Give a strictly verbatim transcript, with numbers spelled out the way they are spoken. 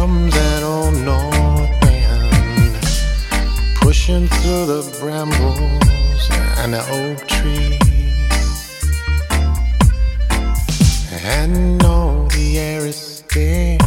comes that old north wind, pushing through the brambles and the oak tree. And no, the air is thick